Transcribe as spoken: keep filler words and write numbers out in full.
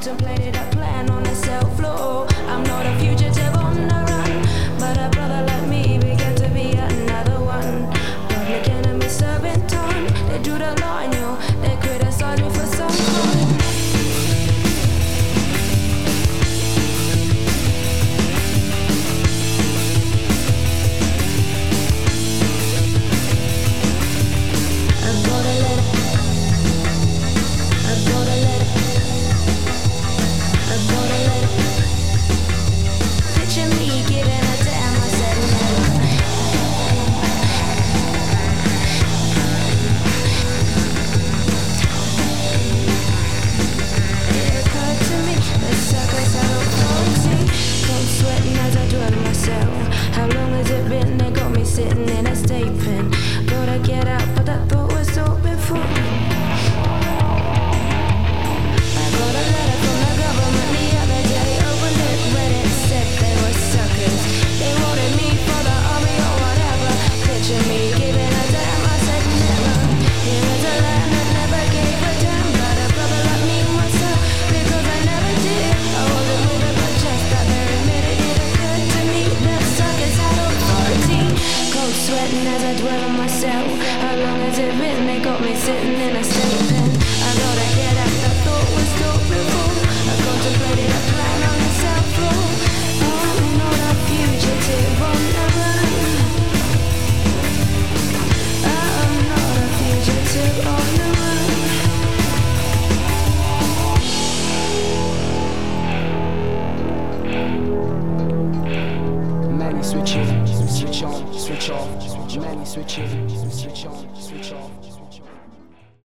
contemplated a plan on the cell floor. I'm not a fugitive on the run, but a brother like me began to be another one. Public enemy serving time. They drew the line, yo. They criticized me for some crime. I've got a letter. I've got a letter. I've got a letter. Picture me giving a damn. I said never. It occurred to me the circus I look foxy. Cold sweating as I dwell myself. How long has it been? They got me sitting in a state pen. Gotta get out, but that thought was all before. I got a letter from the government the other day. Opened it, read it, said they were suckers. They wanted me for the army or whatever. Picture me giving a damn. I said never. Here is a land that never gave a damn about a brother like me myself, because I never did. I wasn't with it, but just that very minute it occurred to me that suckers had authority. Cold sweating as I dwell on myself. How long has it been? They got me sitting in a state pen. I gotta get out. That thought was thought before. I contemplated a plan on the cell floor. I'm not a fugitive on the run. I'm not a fugitive on the run. Many switch in, switch on, switch off. Many switch in, switch on, switch off.